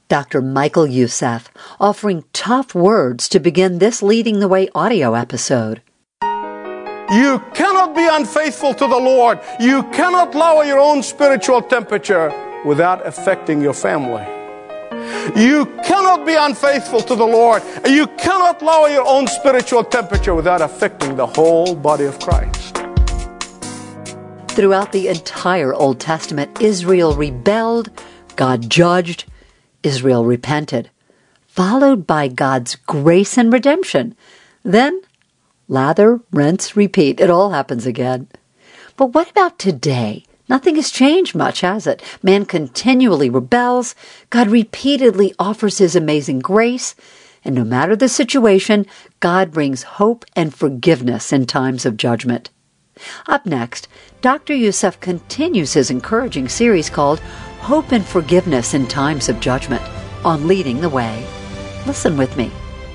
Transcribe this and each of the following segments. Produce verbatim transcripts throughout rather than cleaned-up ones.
Doctor Michael Youssef, offering tough words to begin this Leading the Way audio episode. You cannot be unfaithful to the Lord. You cannot lower your own spiritual temperature without affecting your family. You cannot be unfaithful to the Lord. You cannot lower your own spiritual temperature without affecting the whole body of Christ. Throughout the entire Old Testament, Israel rebelled, God judged, Israel repented, followed by God's grace and redemption. Then, lather, rinse, repeat. It all happens again. But what about today? Nothing has changed much, has it? Man continually rebels. God repeatedly offers His amazing grace. And no matter the situation, God brings hope and forgiveness in times of judgment. Up next, Doctor Youssef continues his encouraging series called Hope and Forgiveness in Times of Judgment on Leading the Way. Listen with me.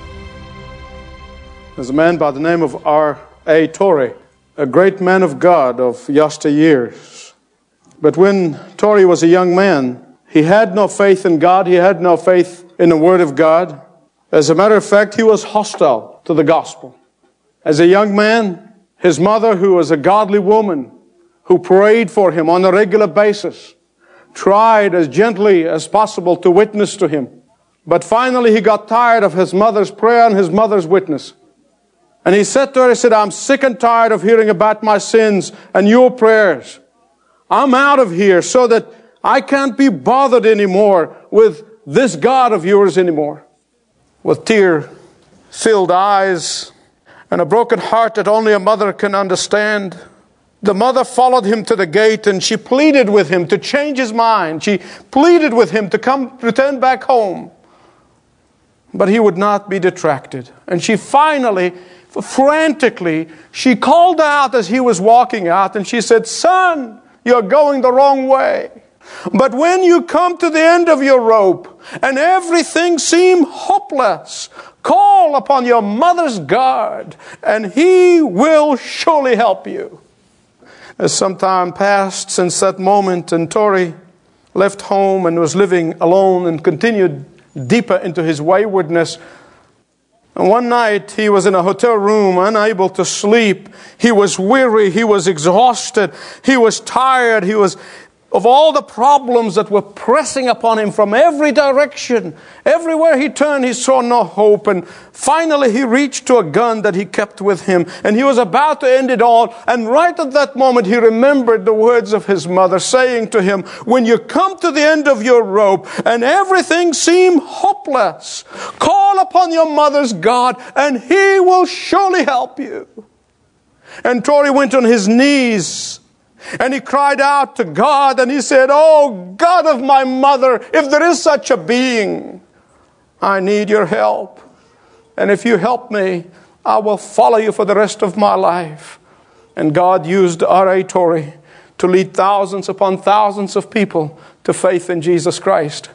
There's a man by the name of R A Torrey, a great man of God of yesteryears. But when Torrey was a young man, he had no faith in God. He had no faith in the Word of God. As a matter of fact, he was hostile to the gospel. As a young man, his mother, who was a godly woman, who prayed for him on a regular basis, tried as gently as possible to witness to him. But finally he got tired of his mother's prayer and his mother's witness. And he said to her, he said, I'm sick and tired of hearing about my sins and your prayers. I'm out of here so that I can't be bothered anymore with this God of yours anymore. With tear-filled eyes and a broken heart that only a mother can understand, the mother followed him to the gate and she pleaded with him to change his mind. She pleaded with him to come, return back home. But he would not be detracted. And she finally, frantically, she called out as he was walking out and she said, Son, you're going the wrong way. But when you come to the end of your rope and everything seems hopeless, call upon your mother's God and He will surely help you. As some time passed since that moment and Torrey left home and was living alone and continued deeper into his waywardness, and one night he was in a hotel room, unable to sleep. He was weary. He was exhausted. He was tired. He was of all the problems that were pressing upon him from every direction. Everywhere he turned, he saw no hope. And finally he reached to a gun that he kept with him. And he was about to end it all. And right at that moment, he remembered the words of his mother saying to him, when you come to the end of your rope and everything seems hopeless, call upon your mother's God and He will surely help you. And Torrey went on his knees and he cried out to God and he said, Oh, God of my mother, if there is such a being, I need your help. And if you help me, I will follow you for the rest of my life. And God used R A Torrey to lead thousands upon thousands of people to faith in Jesus Christ.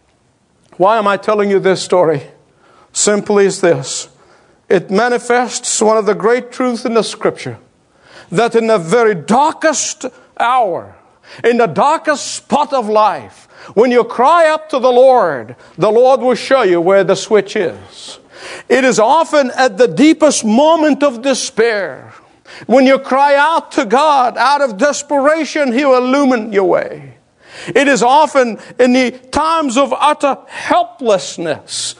Why am I telling you this story? Simply as this. It manifests one of the great truths in the Scripture, that in the very darkest hour, in the darkest spot of life, when you cry up to the Lord, the Lord will show you where the switch is. It is often at the deepest moment of despair. When you cry out to God out of desperation, He will illumine your way. It is often in the times of utter helplessness.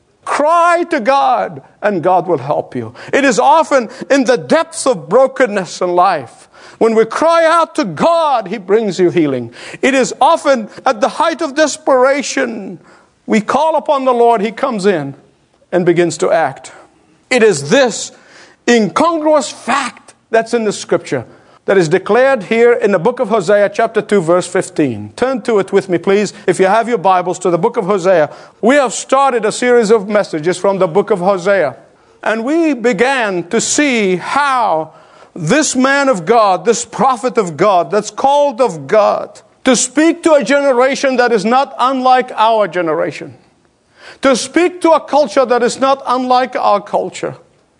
Cry to God and God will help you. It is often in the depths of brokenness in life. When we cry out to God, He brings you healing. It is often at the height of desperation. We call upon the Lord, He comes in and begins to act. It is this incongruous fact that's in the Scripture that is declared here in the book of Hosea, chapter two, verse fifteen. Turn to it with me, please, if you have your Bibles, to the book of Hosea. We have started a series of messages from the book of Hosea. And we began to see how this man of God, this prophet of God, that's called of God, to speak to a generation that is not unlike our generation, to speak to a culture that is not unlike our culture,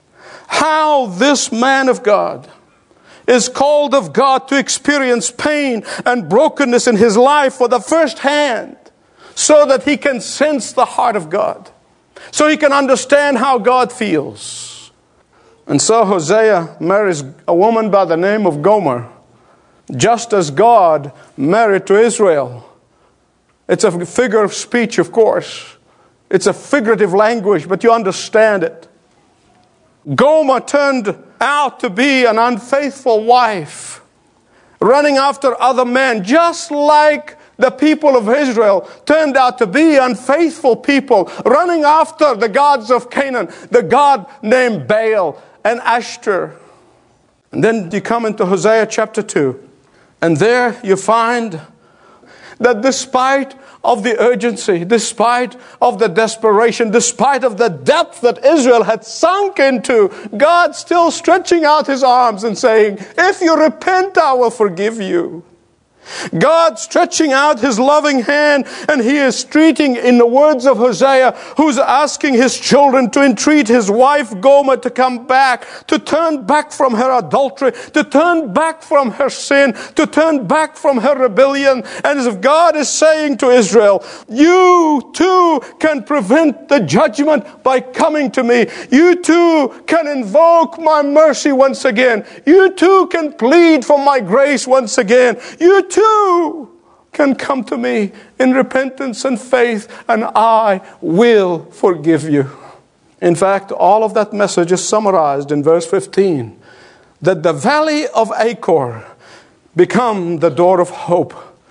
how this man of God is called of God to experience pain and brokenness in his life for the first hand, so that he can sense the heart of God, so he can understand how God feels. And so Hosea marries a woman by the name of Gomer, just as God married to Israel. It's a figure of speech, of course. It's a figurative language, but you understand it. Gomer turned out to be an unfaithful wife, running after other men, just like the people of Israel turned out to be unfaithful people, running after the gods of Canaan, the god named Baal and Ashtar. And then you come into Hosea chapter two, and there you find that despite of the urgency, despite of the desperation, despite of the depth that Israel had sunk into, God still stretching out his arms and saying, if you repent, I will forgive you. God stretching out his loving hand, and he is treating, in the words of Hosea, who's asking his children to entreat his wife Gomer to come back, to turn back from her adultery, to turn back from her sin, to turn back from her rebellion. And as if God is saying to Israel, you too can prevent the judgment by coming to me. You too can invoke my mercy once again. You too can plead for my grace once again. You too too can come to me in repentance and faith, and I will forgive you. In fact, all of that message is summarized in verse fifteen, that the valley of Achor become the door of hope.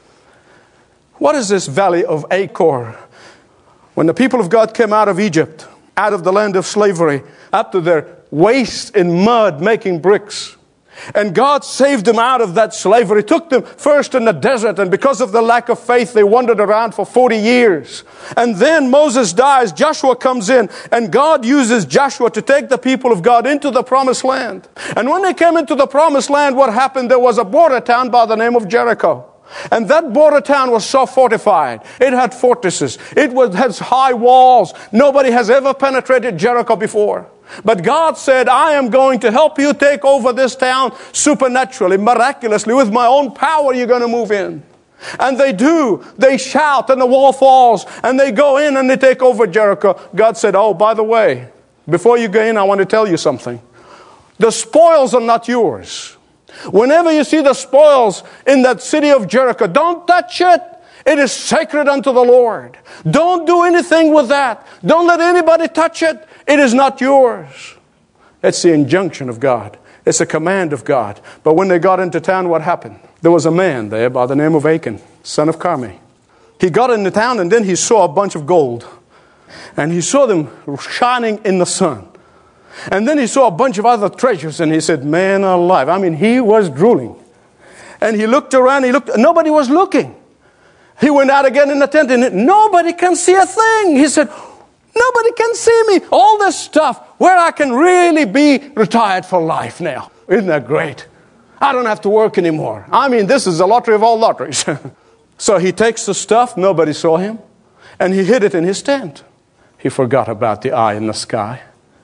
What is this valley of Achor? When the people of God came out of Egypt, out of the land of slavery, up to their waist in mud making bricks, and God saved them out of that slavery, took them first in the desert, and because of the lack of faith, they wandered around for forty years. And then Moses dies, Joshua comes in, and God uses Joshua to take the people of God into the promised land. And when they came into the promised land, what happened? There was a border town by the name of Jericho. And that border town was so fortified. It had fortresses. It was, has high walls. Nobody has ever penetrated Jericho before. But God said, I am going to help you take over this town supernaturally, miraculously. With my own power, you're going to move in. And they do. They shout and the wall falls. And they go in and they take over Jericho. God said, oh, by the way, before you go in, I want to tell you something. The spoils are not yours. Whenever you see the spoils in that city of Jericho, don't touch it. It is sacred unto the Lord. Don't do anything with that. Don't let anybody touch it. It is not yours. It's the injunction of God. It's a command of God. But when they got into town, what happened? There was a man there by the name of Achan, son of Carmi. He got into town, and then he saw a bunch of gold. And he saw them shining in the sun. And then he saw a bunch of other treasures, and he said, man alive. I mean, he was drooling. And he looked around, he looked, nobody was looking. He went out again in the tent, and nobody can see a thing. He said, nobody can see me. All this stuff where I can really be retired for life now. Isn't that great? I don't have to work anymore. I mean, this is the lottery of all lotteries. So he takes the stuff, nobody saw him, and he hid it in his tent. He forgot about the eye in the sky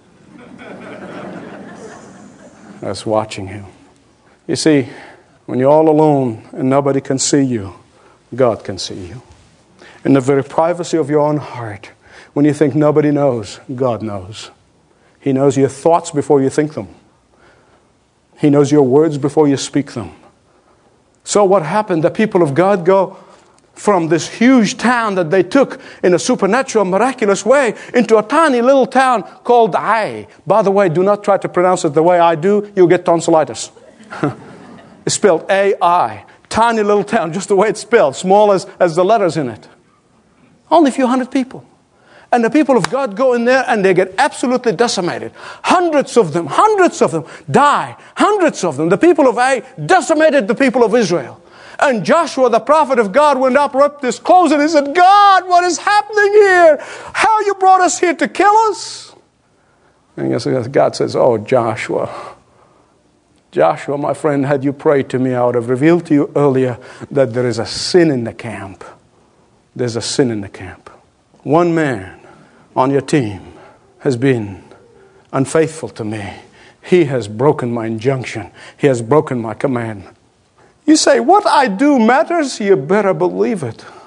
that's watching him. You see, when you're all alone and nobody can see you, God can see you. In the very privacy of your own heart, when you think nobody knows, God knows. He knows your thoughts before you think them. He knows your words before you speak them. So what happened? The people of God go from this huge town that they took in a supernatural, miraculous way into a tiny little town called Ai. By the way, do not try to pronounce it the way I do. You'll get tonsillitis. It's spelled A I. Tiny little town, just the way it's spelled, small as, as the letters in it. Only a few hundred people. And the people of God go in there and they get absolutely decimated. Hundreds of them, hundreds of them die. Hundreds of them. The people of Ai decimated the people of Israel. And Joshua, the prophet of God, went up, ripped his clothes, and he said, God, what is happening here? How you brought us here to kill us? And God says, oh, Joshua, Joshua, my friend, had you prayed to me, I would have revealed to you earlier that there is a sin in the camp. There's a sin in the camp. One man on your team has been unfaithful to me. He has broken my injunction. He has broken my commandment. You say, what I do matters? You better believe it.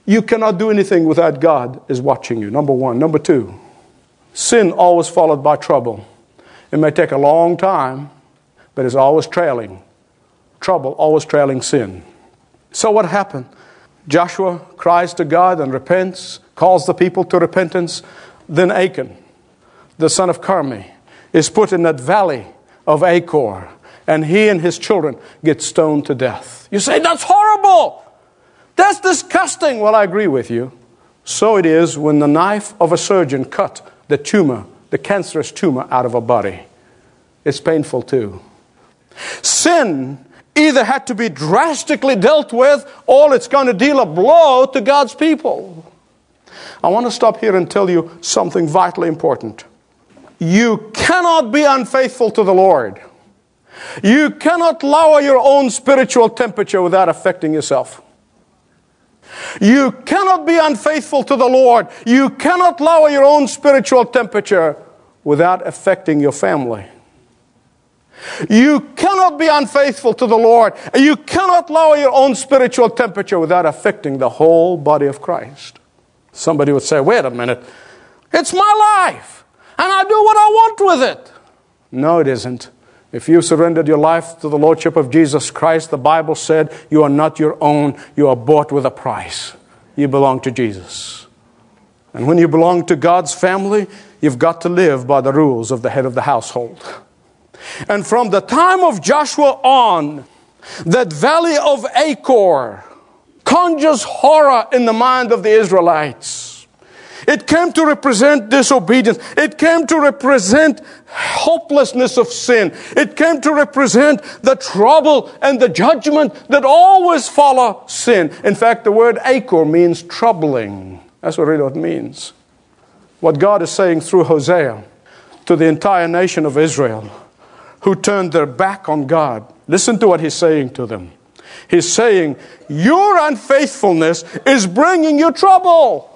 You cannot do anything without God is watching you, number one. Number two, sin always followed by trouble. It may take a long time, but it's always trailing. Trouble always trailing sin. So what happened? Joshua cries to God and repents, calls the people to repentance. Then Achan, the son of Carmi, is put in that valley of Achor, and he and his children get stoned to death. You say, that's horrible! That's disgusting! Well, I agree with you. So it is when the knife of a surgeon cut the tumor, the cancerous tumor out of a body. It's painful too. Sin either had to be drastically dealt with, or it's going to deal a blow to God's people. I want to stop here and tell you something vitally important. You cannot be unfaithful to the Lord. You cannot lower your own spiritual temperature without affecting yourself. You cannot be unfaithful to the Lord. You cannot lower your own spiritual temperature without affecting your family. You cannot be unfaithful to the Lord. You cannot lower your own spiritual temperature without affecting the whole body of Christ. Somebody would say, wait a minute, it's my life, and I do what I want with it. No, it isn't. If you surrendered your life to the Lordship of Jesus Christ, the Bible said you are not your own, you are bought with a price. You belong to Jesus. And when you belong to God's family, you've got to live by the rules of the head of the household. And from the time of Joshua on, that valley of Achor conjures horror in the mind of the Israelites. It came to represent disobedience. It came to represent hopelessness of sin. It came to represent the trouble and the judgment that always follow sin. In fact, the word Achor means troubling. That's what really what it means. What God is saying through Hosea to the entire nation of Israel, who turned their back on God. Listen to what he's saying to them. He's saying, your unfaithfulness is bringing you trouble.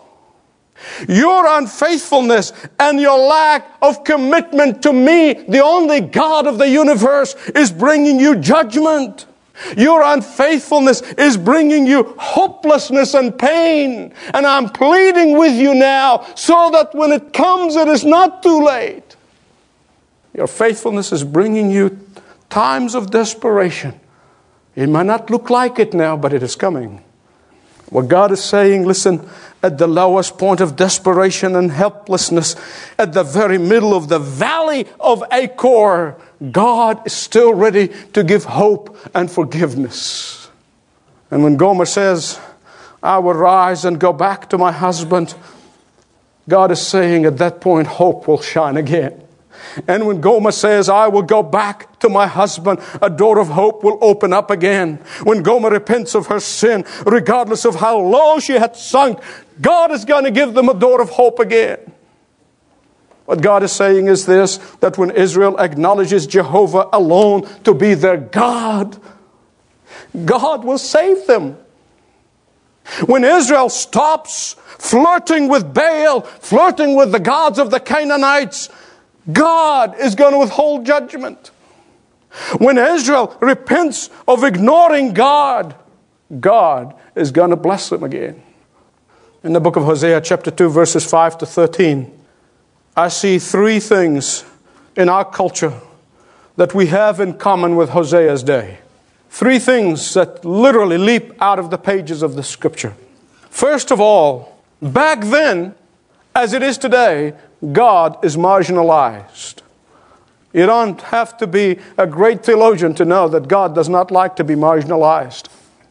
Your unfaithfulness and your lack of commitment to me, the only God of the universe, is bringing you judgment. Your unfaithfulness is bringing you hopelessness and pain. And I'm pleading with you now so that when it comes, it is not too late. Your faithfulness is bringing you times of desperation. It might not look like it now, but it is coming. What God is saying, listen, at the lowest point of desperation and helplessness, at the very middle of the valley of Achor, God is still ready to give hope and forgiveness. And when Gomer says, I will rise and go back to my husband, God is saying at that point, hope will shine again. And when Gomer says, I will go back to my husband, a door of hope will open up again. When Gomer repents of her sin, regardless of how low she had sunk, God is going to give them a door of hope again. What God is saying is this, that when Israel acknowledges Jehovah alone to be their God, God will save them. When Israel stops flirting with Baal, flirting with the gods of the Canaanites, God is going to withhold judgment. When Israel repents of ignoring God, God is going to bless them again. In the book of Hosea, chapter two, verses five to thirteen, I see three things in our culture that we have in common with Hosea's day. Three things that literally leap out of the pages of the Scripture. First of all, back then, as it is today, God is marginalized. You don't have to be a great theologian to know that God does not like to be marginalized.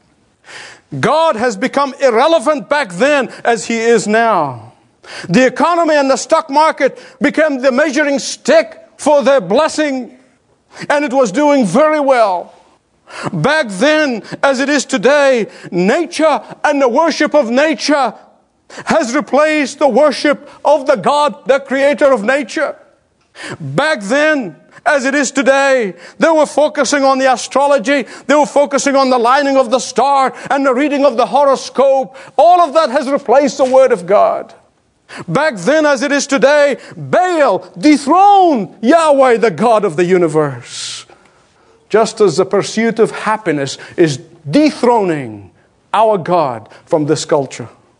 God has become irrelevant back then as He is now. The economy and the stock market became the measuring stick for their blessing, and it was doing very well. Back then, as it is today, nature and the worship of nature has replaced the worship of the God, the creator of nature. Back then, as it is today, they were focusing on the astrology, they were focusing on the lining of the star and the reading of the horoscope. All of that has replaced the Word of God. Back then, as it is today, Baal dethroned Yahweh, the God of the universe. Just as the pursuit of happiness is dethroning our God from this culture.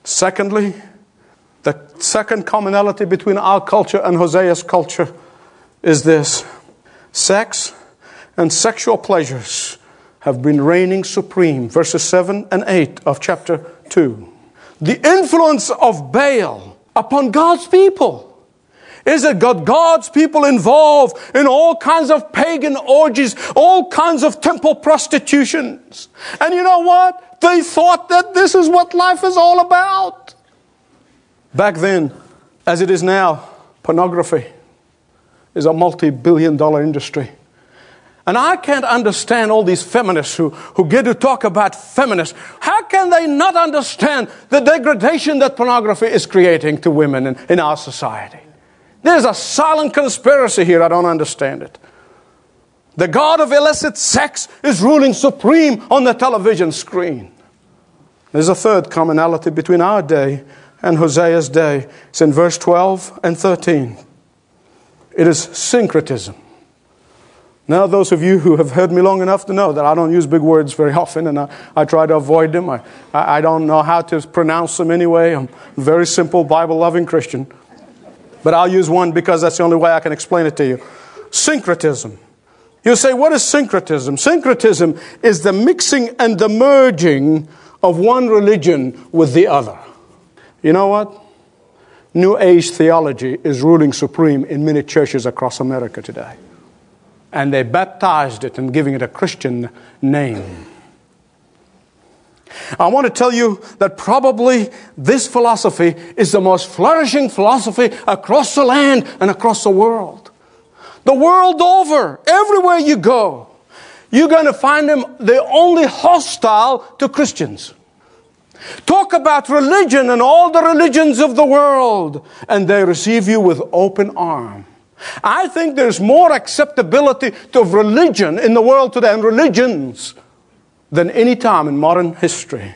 Secondly, the second commonality between our culture and Hosea's culture is this. Sex and sexual pleasures have been reigning supreme. Verses seven and eight of chapter two. The influence of Baal upon God's people is that got God's people involved in all kinds of pagan orgies, all kinds of temple prostitutions. And you know what? They thought that this is what life is all about. Back then, as it is now, pornography is a multi-billion dollar industry. And I can't understand all these feminists who, who get to talk about feminists. How can they not understand the degradation that pornography is creating to women in, in our society? There's a silent conspiracy here. I don't understand it. The god of illicit sex is ruling supreme on the television screen. There's a third commonality between our day and Hosea's day. It's in verse twelve and thirteen. It is syncretism. Now, those of you who have heard me long enough to know that I don't use big words very often, and I, I try to avoid them. I, I don't know how to pronounce them anyway. I'm a very simple, Bible-loving Christian. But I'll use one because that's the only way I can explain it to you. Syncretism. You say, what is syncretism? Syncretism is the mixing and the merging of one religion with the other. You know what? New Age theology is ruling supreme in many churches across America today. And they baptized it and giving it a Christian name. I want to tell you that probably this philosophy is the most flourishing philosophy across the land and across the world. The world over, everywhere you go, you're going to find them, they're only hostile to Christians. Talk about religion and all the religions of the world, and they receive you with open arms. I think there's more acceptability to religion in the world today and religions than any time in modern history.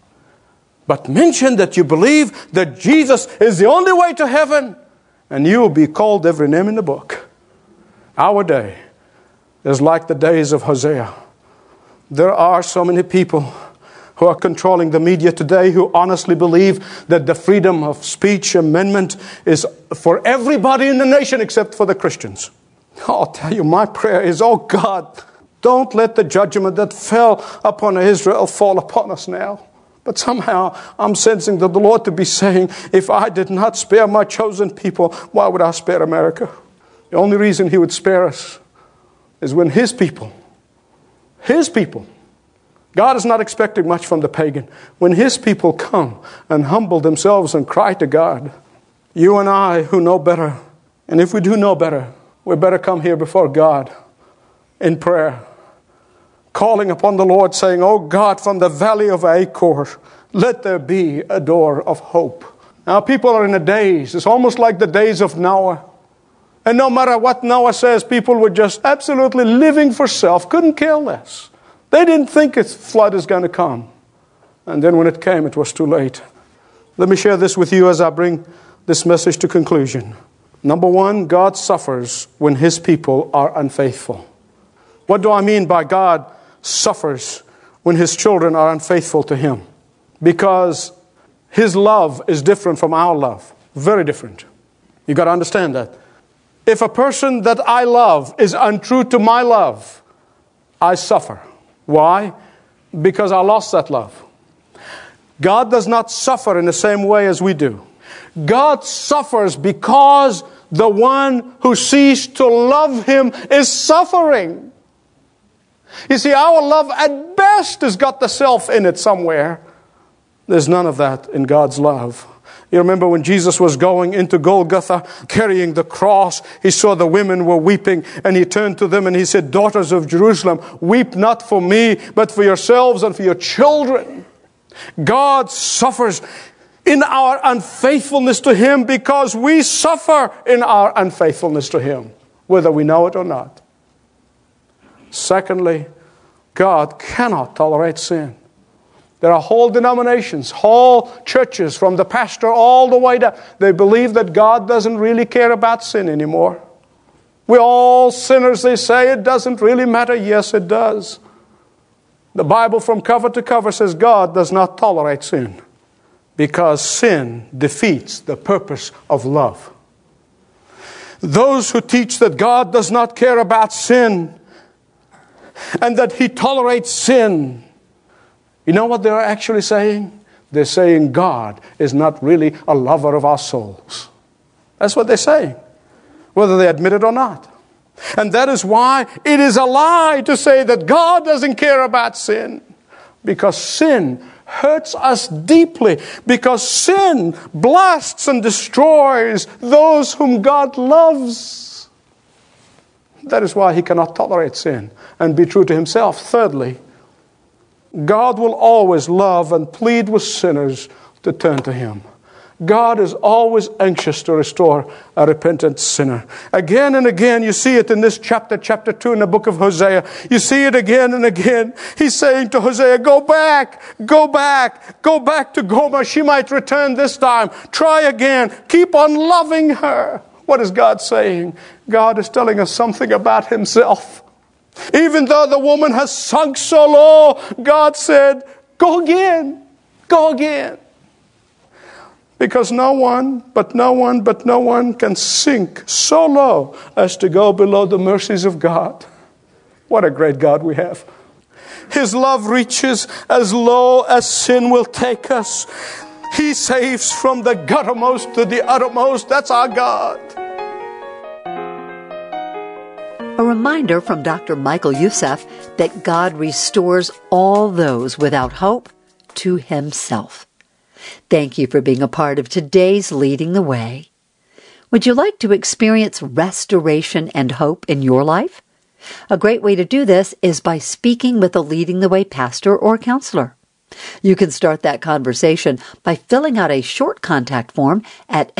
But mention that you believe that Jesus is the only way to heaven, and you will be called every name in the book. Our day is like the days of Hosea. There are so many people who are controlling the media today who honestly believe that the freedom of speech amendment is for everybody in the nation except for the Christians. I'll tell you, my prayer is, oh God, don't let the judgment that fell upon Israel fall upon us now. But somehow I'm sensing that the Lord to be saying, if I did not spare my chosen people, why would I spare America? The only reason He would spare us is when His people, His people, God is not expecting much from the pagan. When His people come and humble themselves and cry to God, you and I who know better, and if we do know better, we better come here before God in prayer, calling upon the Lord, saying, oh God, from the valley of Achor, let there be a door of hope. Now people are in a daze. It's almost like the days of Noah. And no matter what Noah says, people were just absolutely living for self, couldn't care less. They didn't think a flood is going to come. And then when it came, it was too late. Let me share this with you as I bring this message to conclusion. Number one, God suffers when His people are unfaithful. What do I mean by God suffers when His children are unfaithful to Him? Because His love is different from our love. Very different. You've got to understand that. If a person that I love is untrue to my love, I suffer. Why? Because I lost that love. God does not suffer in the same way as we do. God suffers because the one who ceased to love Him is suffering. You see, our love at best has got the self in it somewhere. There's none of that in God's love. You remember when Jesus was going into Golgotha, carrying the cross, He saw the women were weeping, and He turned to them and He said, daughters of Jerusalem, weep not for me, but for yourselves and for your children. God suffers in our unfaithfulness to Him because we suffer in our unfaithfulness to Him, whether we know it or not. Secondly, God cannot tolerate sin. There are whole denominations, whole churches, from the pastor all the way down. They believe that God doesn't really care about sin anymore. We're all sinners, they say. It doesn't really matter. Yes, it does. The Bible from cover to cover says God does not tolerate sin. because sin defeats the purpose of love. Those who teach that God does not care about sin and that He tolerates sin, you know what they're actually saying? They're saying God is not really a lover of our souls. That's what they're saying, whether they admit it or not. And that is why it is a lie to say that God doesn't care about sin. Because sin hurts us deeply. Because sin blasts and destroys those whom God loves. That is why He cannot tolerate sin and be true to Himself. Thirdly, God will always love and plead with sinners to turn to Him. God is always anxious to restore a repentant sinner. Again and again, you see it in this chapter, chapter two in the book of Hosea. You see it again and again. He's saying to Hosea, go back, go back, go back to Gomer. She might return this time. Try again. Keep on loving her. What is God saying? God is telling us something about Himself. Even though the woman has sunk so low, God said, go again, go again. Because no one, but no one, but no one can sink so low as to go below the mercies of God. What a great God we have. His love reaches as low as sin will take us. He saves from the guttermost to the uttermost. That's our God. A reminder from Doctor Michael Youssef that God restores all those without hope to Himself. Thank you for being a part of today's Leading the Way. Would you like to experience restoration and hope in your life? A great way to do this is by speaking with a Leading the Way pastor or counselor. You can start that conversation by filling out a short contact form at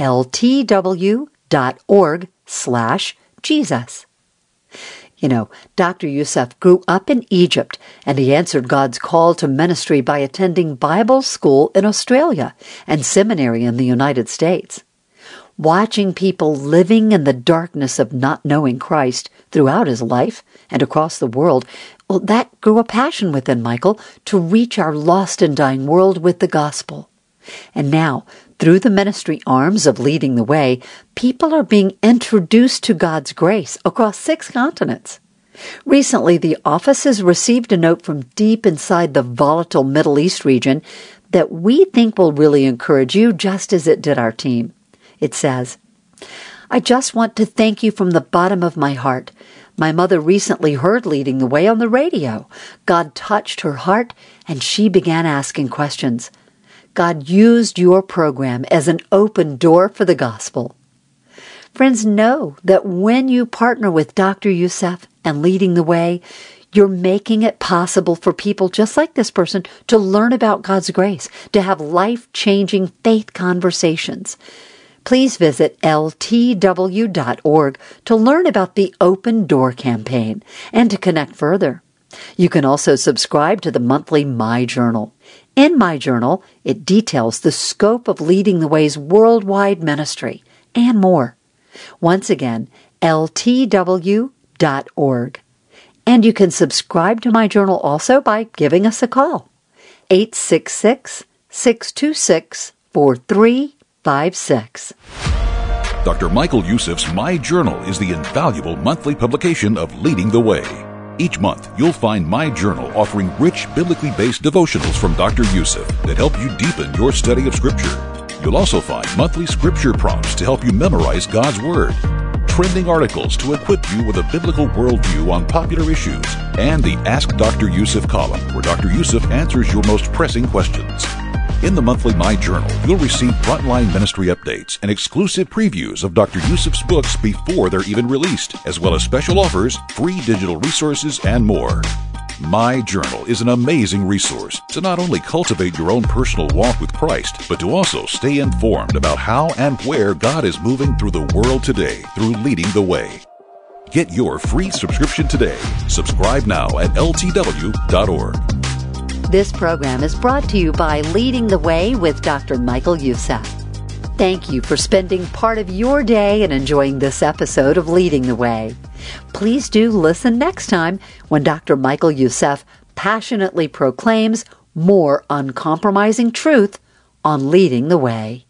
ltw.org slash Jesus. You know, Doctor Youssef grew up in Egypt, and he answered God's call to ministry by attending Bible school in Australia and seminary in the United States. Watching people living in the darkness of not knowing Christ throughout his life and across the world, well, that grew a passion within Michael to reach our lost and dying world with the gospel. And now, through the ministry arms of Leading the Way, people are being introduced to God's grace across six continents. Recently, the office has received a note from deep inside the volatile Middle East region that we think will really encourage you, just as it did our team. It says, I just want to thank you from the bottom of my heart. My mother recently heard Leading the Way on the radio. God touched her heart, and she began asking questions. God used your program as an open door for the gospel. Friends, know that when you partner with Doctor Youssef and Leading the Way, you're making it possible for people just like this person to learn about God's grace, to have life-changing faith conversations. Please visit L T W dot org to learn about the Open Door campaign and to connect further. You can also subscribe to the monthly My Journal. In My Journal, it details the scope of Leading the Way's worldwide ministry and more. Once again, L T W dot org. And you can subscribe to My Journal also by giving us a call. eight six six, six two six, four three five six. Doctor Michael Youssef's My Journal is the invaluable monthly publication of Leading the Way. Each month, you'll find My Journal offering rich, biblically based devotionals from Doctor Youssef that help you deepen your study of Scripture. You'll also find monthly Scripture prompts to help you memorize God's Word, trending articles to equip you with a biblical worldview on popular issues, and the Ask Doctor Youssef column, where Doctor Youssef answers your most pressing questions. In the monthly My Journal, you'll receive frontline ministry updates and exclusive previews of Doctor Youssef's books before they're even released, as well as special offers, free digital resources, and more. My Journal is an amazing resource to not only cultivate your own personal walk with Christ, but to also stay informed about how and where God is moving through the world today through Leading the Way. Get your free subscription today. Subscribe now at L T W dot org. This program is brought to you by Leading the Way with Doctor Michael Youssef. Thank you for spending part of your day and enjoying this episode of Leading the Way. Please do listen next time when Doctor Michael Youssef passionately proclaims more uncompromising truth on Leading the Way.